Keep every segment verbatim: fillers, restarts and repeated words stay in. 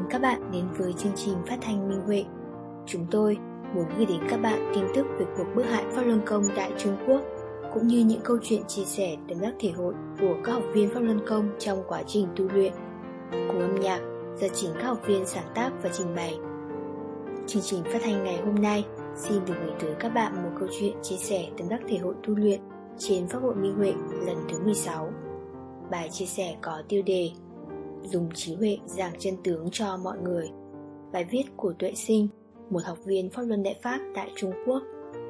các bạn đến với chương trình phát thanh Minh Huệ. Chúng tôi muốn gửi đến các bạn tin tức về cuộc bức hại Pháp Luân Công tại Trung Quốc, cũng như những câu chuyện chia sẻ tâm đắc thể hội của các học viên Pháp Luân Công trong quá trình tu luyện. Cùng âm nhạc do chính các học viên sáng tác và trình bày. Chương trình phát thanh ngày hôm nay xin được gửi tới các bạn một câu chuyện chia sẻ tâm đắc thể hội tu luyện trên Pháp hội Minh Huệ lần thứ mười sáu. Bài chia sẻ có tiêu đề Dùng trí huệ giảng chân tướng cho mọi người. Bài viết của Tuệ Sinh, một học viên Pháp Luân Đại Pháp tại Trung Quốc.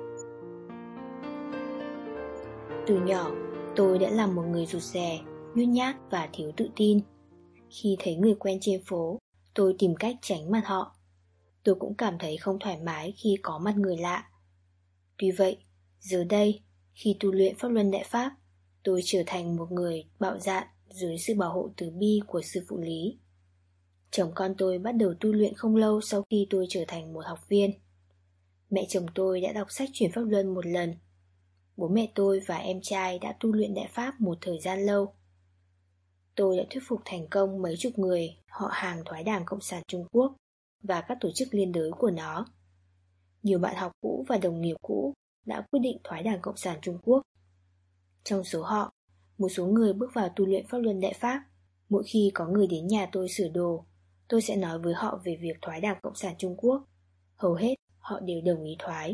Từ nhỏ, tôi đã là một người rụt rè, nhút nhát và thiếu tự tin. Khi thấy người quen trên phố, tôi tìm cách tránh mặt họ. Tôi cũng cảm thấy không thoải mái khi có mặt người lạ. Tuy vậy, giờ đây, khi tu luyện Pháp Luân Đại Pháp, tôi trở thành một người bạo dạn dưới sự bảo hộ từ bi của sư phụ Lý. Chồng con tôi bắt đầu tu luyện không lâu sau khi tôi trở thành một học viên. Mẹ chồng tôi đã đọc sách chuyển Pháp Luân một lần. Bố mẹ tôi và em trai đã tu luyện Đại Pháp một thời gian lâu. Tôi đã thuyết phục thành công mấy chục người họ hàng thoái đảng Cộng sản Trung Quốc và các tổ chức liên đới của nó. Nhiều bạn học cũ và đồng nghiệp cũ đã quyết định thoái đảng Cộng sản Trung Quốc. Trong số họ, một số người bước vào tu luyện Pháp Luân Đại Pháp. Mỗi khi có người đến nhà tôi sửa đồ, tôi sẽ nói với họ về việc thoái đảng Cộng sản Trung Quốc. Hầu hết họ đều đồng ý thoái.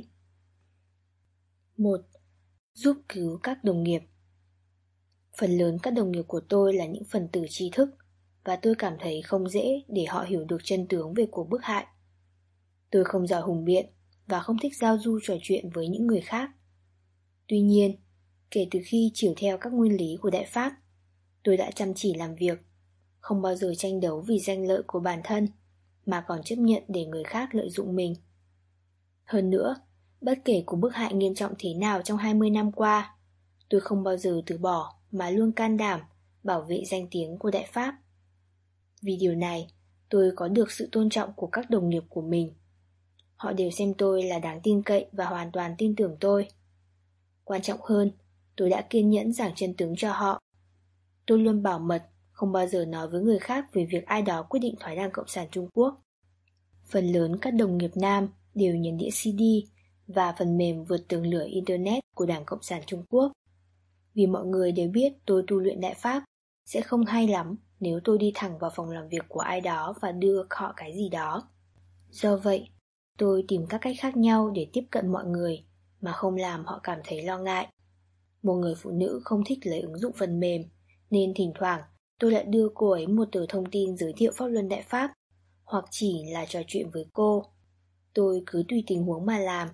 một. Giúp cứu các đồng nghiệp. Phần lớn các đồng nghiệp của tôi là những phần tử trí thức, và tôi cảm thấy không dễ để họ hiểu được chân tướng về cuộc bức hại. Tôi không giỏi hùng biện và không thích giao du trò chuyện với những người khác. Tuy nhiên, kể từ khi chiều theo các nguyên lý của Đại Pháp, tôi đã chăm chỉ làm việc, không bao giờ tranh đấu vì danh lợi của bản thân, mà còn chấp nhận để người khác lợi dụng mình. Hơn nữa, bất kể cuộc bức hại nghiêm trọng thế nào trong hai mươi năm qua, tôi không bao giờ từ bỏ mà luôn can đảm bảo vệ danh tiếng của Đại Pháp. Vì điều này, tôi có được sự tôn trọng của các đồng nghiệp của mình. Họ đều xem tôi là đáng tin cậy và hoàn toàn tin tưởng tôi. Quan trọng hơn, tôi đã kiên nhẫn giảng chân tướng cho họ. Tôi luôn bảo mật, không bao giờ nói với người khác về việc ai đó quyết định thoái đảng Cộng sản Trung Quốc. Phần lớn các đồng nghiệp nam đều nhấn đĩa xê đê và phần mềm vượt tường lửa Internet của Đảng Cộng sản Trung Quốc. Vì mọi người đều biết tôi tu luyện Đại Pháp, sẽ không hay lắm nếu tôi đi thẳng vào phòng làm việc của ai đó và đưa họ cái gì đó. Do vậy, tôi tìm các cách khác nhau để tiếp cận mọi người mà không làm họ cảm thấy lo ngại. Một người phụ nữ không thích lấy ứng dụng phần mềm, nên thỉnh thoảng tôi lại đưa cô ấy một tờ thông tin giới thiệu Pháp Luân Đại Pháp, hoặc chỉ là trò chuyện với cô. Tôi cứ tùy tình huống mà làm.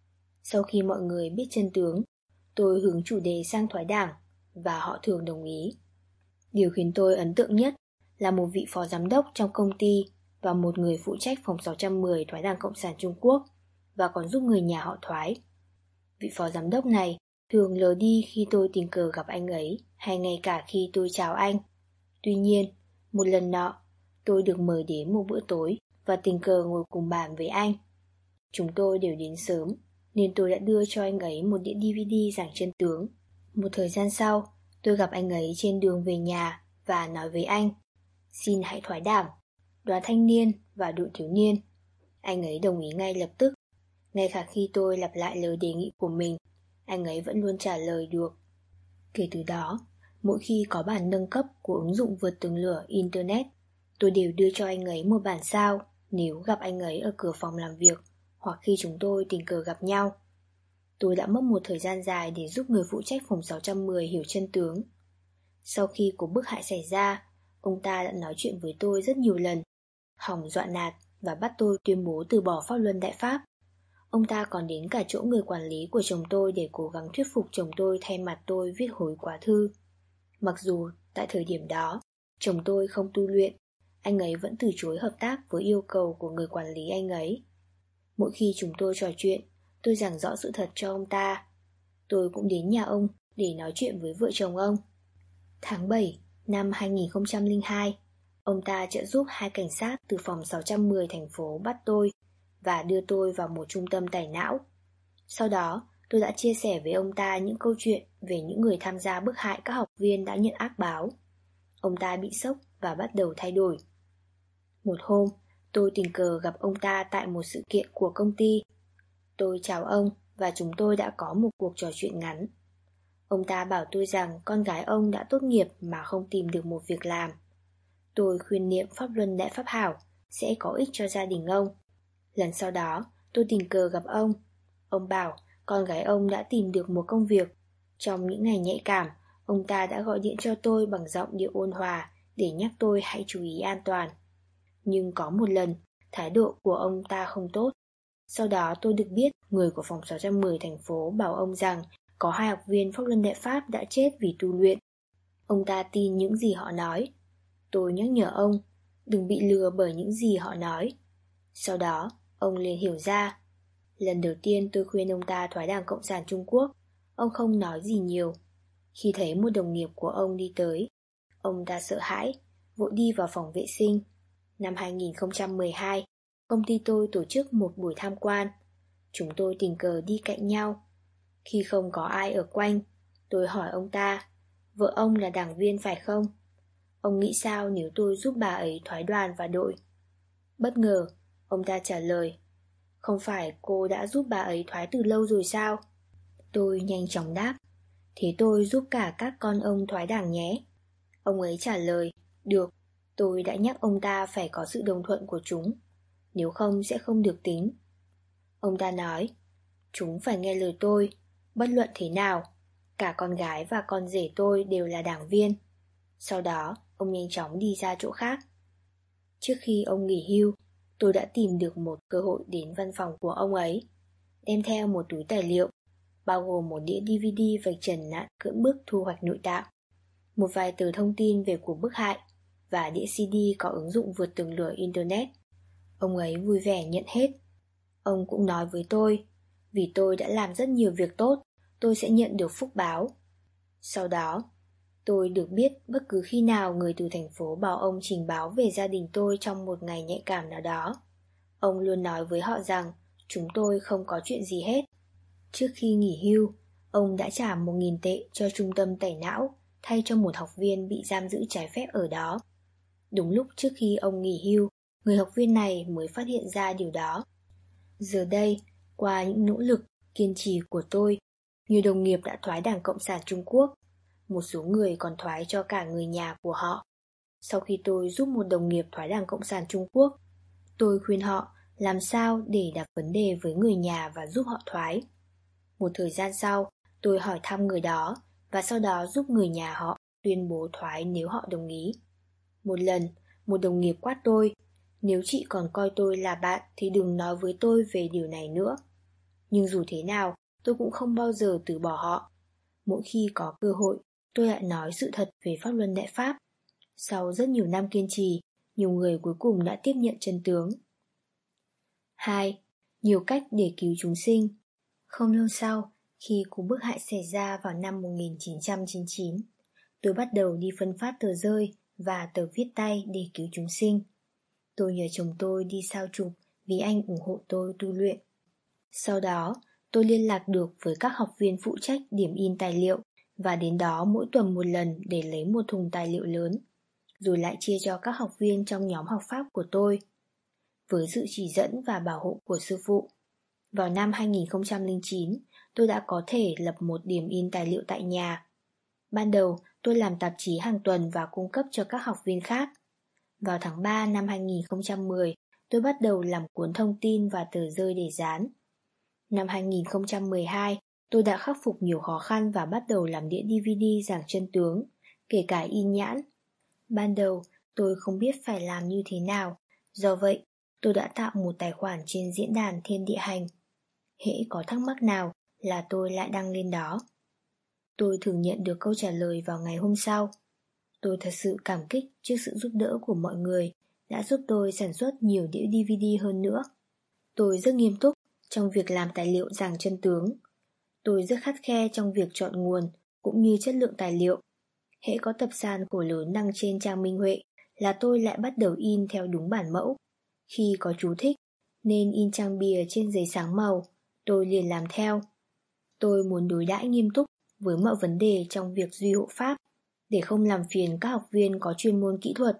Sau khi mọi người biết chân tướng, tôi hướng chủ đề sang thoái đảng, và họ thường đồng ý. Điều khiến tôi ấn tượng nhất là một vị phó giám đốc trong công ty và một người phụ trách phòng sáu trăm mười thoái đảng Cộng sản Trung Quốc, và còn giúp người nhà họ thoái. Vị phó giám đốc này thường lờ đi khi tôi tình cờ gặp anh ấy, hay ngay cả khi tôi chào anh. Tuy nhiên, một lần nọ, tôi được mời đến một bữa tối và tình cờ ngồi cùng bàn với anh. Chúng tôi đều đến sớm, nên tôi đã đưa cho anh ấy một đĩa đê vê đê giảng chân tướng. Một thời gian sau, tôi gặp anh ấy trên đường về nhà và nói với anh: "Xin hãy thoái đảng, đoàn thanh niên và đội thiếu niên." Anh ấy đồng ý ngay lập tức. Ngay cả khi tôi lặp lại lời đề nghị của mình, anh ấy vẫn luôn trả lời được. Kể từ đó, mỗi khi có bản nâng cấp của ứng dụng vượt tường lửa Internet, tôi đều đưa cho anh ấy một bản sao nếu gặp anh ấy ở cửa phòng làm việc hoặc khi chúng tôi tình cờ gặp nhau. Tôi đã mất một thời gian dài để giúp người phụ trách phòng sáu trăm mười hiểu chân tướng. Sau khi cuộc bức hại xảy ra, ông ta đã nói chuyện với tôi rất nhiều lần, hòng dọa nạt và bắt tôi tuyên bố từ bỏ Pháp Luân Đại Pháp. Ông ta còn đến cả chỗ người quản lý của chồng tôi để cố gắng thuyết phục chồng tôi thay mặt tôi viết hối quá thư. Mặc dù tại thời điểm đó, chồng tôi không tu luyện, anh ấy vẫn từ chối hợp tác với yêu cầu của người quản lý anh ấy. Mỗi khi chúng tôi trò chuyện, tôi giảng rõ sự thật cho ông ta. Tôi cũng đến nhà ông để nói chuyện với vợ chồng ông. Tháng bảy năm hai nghìn không trăm lẻ hai, ông ta trợ giúp hai cảnh sát từ phòng sáu trăm mười thành phố bắt tôi và đưa tôi vào một trung tâm tẩy não. Sau đó, tôi đã chia sẻ với ông ta những câu chuyện về những người tham gia bức hại các học viên đã nhận ác báo. Ông ta bị sốc và bắt đầu thay đổi. Một hôm, tôi tình cờ gặp ông ta tại một sự kiện của công ty. Tôi chào ông và chúng tôi đã có một cuộc trò chuyện ngắn. Ông ta bảo tôi rằng con gái ông đã tốt nghiệp mà không tìm được một việc làm. Tôi khuyên niệm pháp luân đại pháp hảo sẽ có ích cho gia đình ông. Lần sau đó, tôi tình cờ gặp ông. Ông bảo con gái ông đã tìm được một công việc. Trong những ngày nhạy cảm, ông ta đã gọi điện cho tôi bằng giọng điệu ôn hòa để nhắc tôi hãy chú ý an toàn. Nhưng có một lần, thái độ của ông ta không tốt. Sau đó tôi được biết người của phòng sáu trăm mười thành phố bảo ông rằng có hai học viên Pháp Luân Đại Pháp đã chết vì tu luyện. Ông ta tin những gì họ nói. Tôi nhắc nhở ông, đừng bị lừa bởi những gì họ nói. Sau đó, ông liền hiểu ra. Lần đầu tiên tôi khuyên ông ta thoái Đảng Cộng sản Trung Quốc, ông không nói gì nhiều. Khi thấy một đồng nghiệp của ông đi tới, ông ta sợ hãi, vội đi vào phòng vệ sinh. Năm hai nghìn không trăm mười hai, công ty tôi tổ chức một buổi tham quan. Chúng tôi tình cờ đi cạnh nhau. Khi không có ai ở quanh, tôi hỏi ông ta, vợ ông là đảng viên phải không? Ông nghĩ sao nếu tôi giúp bà ấy thoái đoàn và đội? Bất ngờ, ông ta trả lời, không phải cô đã giúp bà ấy thoái từ lâu rồi sao? Tôi nhanh chóng đáp, thế tôi giúp cả các con ông thoái đảng nhé. Ông ấy trả lời, được, tôi đã nhắc ông ta phải có sự đồng thuận của chúng, nếu không sẽ không được tính. Ông ta nói, chúng phải nghe lời tôi, bất luận thế nào, cả con gái và con rể tôi đều là đảng viên. Sau đó, ông nhanh chóng đi ra chỗ khác. Trước khi ông nghỉ hưu, tôi đã tìm được một cơ hội đến văn phòng của ông ấy, đem theo một túi tài liệu, bao gồm một đĩa đê vê đê vạch trần nạn cưỡng bức thu hoạch nội tạng, một vài tờ thông tin về cuộc bức hại và đĩa xê đê có ứng dụng vượt tường lửa Internet. Ông ấy vui vẻ nhận hết. Ông cũng nói với tôi, vì tôi đã làm rất nhiều việc tốt, tôi sẽ nhận được phúc báo. Sau đó, tôi được biết bất cứ khi nào người từ thành phố bảo ông trình báo về gia đình tôi trong một ngày nhạy cảm nào đó, ông luôn nói với họ rằng chúng tôi không có chuyện gì hết. Trước khi nghỉ hưu, ông đã trả một nghìn tệ cho trung tâm tẩy não thay cho một học viên bị giam giữ trái phép ở đó. Đúng lúc trước khi ông nghỉ hưu, người học viên này mới phát hiện ra điều đó. Giờ đây, qua những nỗ lực, kiên trì của tôi, nhiều đồng nghiệp đã thoái Đảng Cộng sản Trung Quốc. Một số người còn thoái cho cả người nhà của họ. Sau khi tôi giúp một đồng nghiệp thoái Đảng Cộng sản Trung Quốc, tôi khuyên họ làm sao để đặt vấn đề với người nhà và giúp họ thoái. Một thời gian sau, tôi hỏi thăm người đó và sau đó giúp người nhà họ tuyên bố thoái nếu họ đồng ý. Một lần, một đồng nghiệp quát tôi, nếu chị còn coi tôi là bạn thì đừng nói với tôi về điều này nữa. Nhưng dù thế nào, tôi cũng không bao giờ từ bỏ họ. Mỗi khi có cơ hội, tôi lại nói sự thật về Pháp Luân Đại Pháp. Sau rất nhiều năm kiên trì, nhiều người cuối cùng đã tiếp nhận chân tướng. hai. Nhiều cách để cứu chúng sinh. Không lâu sau, khi cuộc bức hại xảy ra vào năm một nghìn chín trăm chín mươi chín, tôi bắt đầu đi phân phát tờ rơi và tờ viết tay để cứu chúng sinh. Tôi nhờ chồng tôi đi sao chụp vì anh ủng hộ tôi tu luyện. Sau đó, tôi liên lạc được với các học viên phụ trách điểm in tài liệu và đến đó mỗi tuần một lần để lấy một thùng tài liệu lớn, rồi lại chia cho các học viên trong nhóm học pháp của tôi. Với sự chỉ dẫn và bảo hộ của sư phụ, vào năm hai nghìn không trăm lẻ chín, tôi đã có thể lập một điểm in tài liệu tại nhà. Ban đầu, tôi làm tạp chí hàng tuần và cung cấp cho các học viên khác. Vào tháng ba năm hai nghìn không trăm mười, tôi bắt đầu làm cuốn thông tin và tờ rơi để dán. Năm hai nghìn không trăm mười hai, tôi đã khắc phục nhiều khó khăn và bắt đầu làm đĩa đê vê đê giảng chân tướng, kể cả in nhãn. Ban đầu, tôi không biết phải làm như thế nào, do vậy, tôi đã tạo một tài khoản trên diễn đàn Thiên Địa Hành. Hễ có thắc mắc nào là tôi lại đăng lên đó. Tôi thường nhận được câu trả lời vào ngày hôm sau. Tôi thật sự cảm kích trước sự giúp đỡ của mọi người đã giúp tôi sản xuất nhiều đĩa đê vê đê hơn nữa. Tôi rất nghiêm túc trong việc làm tài liệu giảng chân tướng. Tôi rất khắt khe trong việc chọn nguồn cũng như chất lượng tài liệu. Hễ có tập san khổ lớn đăng trên trang Minh Huệ là tôi lại bắt đầu in theo đúng bản mẫu. Khi có chú thích nên in trang bìa trên giấy sáng màu, tôi liền làm theo. Tôi muốn đối đãi nghiêm túc với mọi vấn đề trong việc duy hộ pháp, để không làm phiền các học viên có chuyên môn kỹ thuật,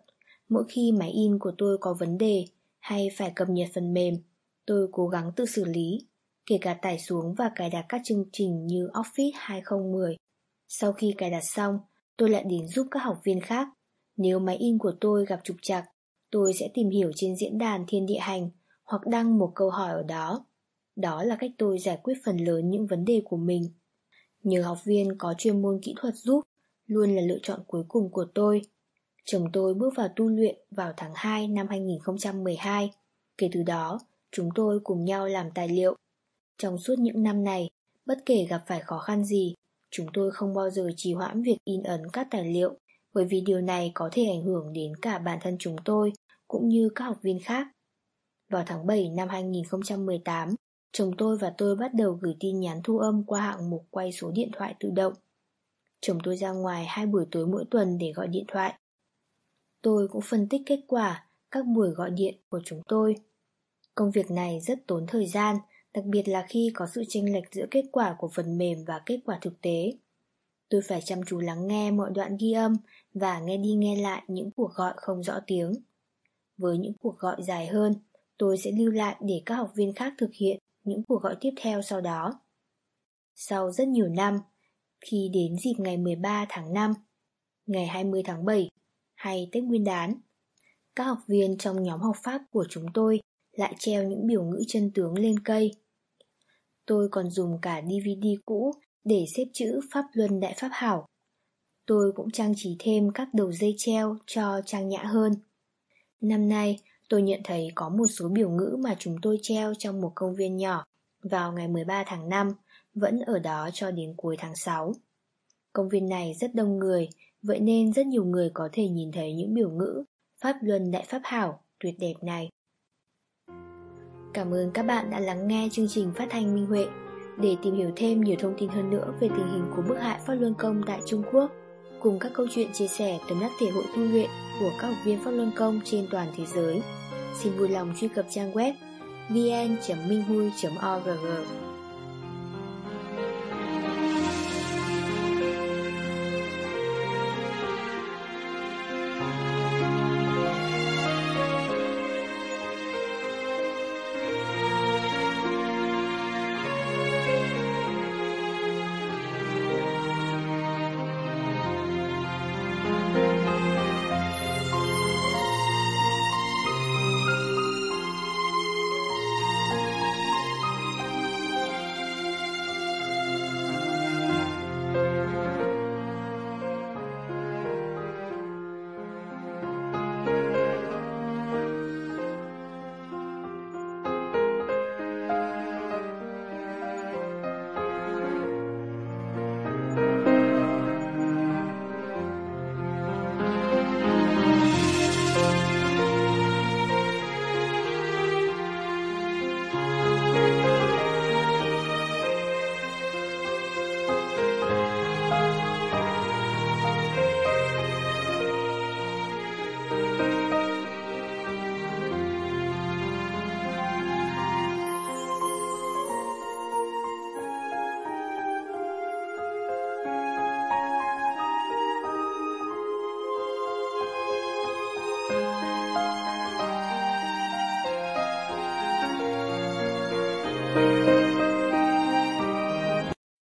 Mỗi khi máy in của tôi có vấn đề hay phải cập nhật phần mềm, tôi cố gắng tự xử lý, kể cả tải xuống và cài đặt các chương trình như Office hai không một không. Sau khi cài đặt xong, tôi lại đến giúp các học viên khác. Nếu máy in của tôi gặp trục trặc, tôi sẽ tìm hiểu trên diễn đàn Thiên Địa Hành hoặc đăng một câu hỏi ở đó. Đó là cách tôi giải quyết phần lớn những vấn đề của mình. Nhờ học viên có chuyên môn kỹ thuật giúp luôn là lựa chọn cuối cùng của tôi. Chồng tôi bước vào tu luyện vào tháng hai năm hai nghìn không trăm mười hai. Kể từ đó, chúng tôi cùng nhau làm tài liệu. Trong suốt những năm này, bất kể gặp phải khó khăn gì, chúng tôi không bao giờ trì hoãn việc in ấn các tài liệu, bởi vì điều này có thể ảnh hưởng đến cả bản thân chúng tôi cũng như các học viên khác. Vào tháng bảy năm hai nghìn không trăm mười tám, chồng tôi và tôi bắt đầu gửi tin nhắn thu âm qua hạng mục quay số điện thoại tự động. Chồng tôi ra ngoài hai buổi tối mỗi tuần để gọi điện thoại. Tôi cũng phân tích kết quả các buổi gọi điện của chúng tôi. Công việc này rất tốn thời gian, đặc biệt là khi có sự chênh lệch giữa kết quả của phần mềm và kết quả thực tế. Tôi phải chăm chú lắng nghe mọi đoạn ghi âm và nghe đi nghe lại những cuộc gọi không rõ tiếng. Với những cuộc gọi dài hơn, tôi sẽ lưu lại để các học viên khác thực hiện những cuộc gọi tiếp theo sau đó. Sau rất nhiều năm, khi đến dịp ngày mười ba tháng năm, ngày hai mươi tháng bảy hay Tết Nguyên đán, các học viên trong nhóm học Pháp của chúng tôi lại treo những biểu ngữ chân tướng lên cây. Tôi còn dùng cả đê vê đê cũ để xếp chữ Pháp Luân Đại Pháp Hảo. Tôi cũng trang trí thêm các đầu dây treo cho trang nhã hơn. Năm nay, tôi nhận thấy có một số biểu ngữ mà chúng tôi treo trong một công viên nhỏ vào ngày mười ba tháng năm vẫn ở đó cho đến cuối tháng sáu. Công viên này rất đông người, vậy nên rất nhiều người có thể nhìn thấy những biểu ngữ Pháp Luân Đại Pháp Hảo tuyệt đẹp này. Cảm ơn các bạn đã lắng nghe chương trình phát thanh Minh Huệ. Để tìm hiểu thêm nhiều thông tin hơn nữa về tình hình của bức hại Pháp Luân Công tại Trung Quốc, cùng các câu chuyện chia sẻ tóm tắt thể hội tu luyện của các học viên Pháp Luân Công trên toàn thế giới, xin vui lòng truy cập trang web vê en chấm minh hui chấm org.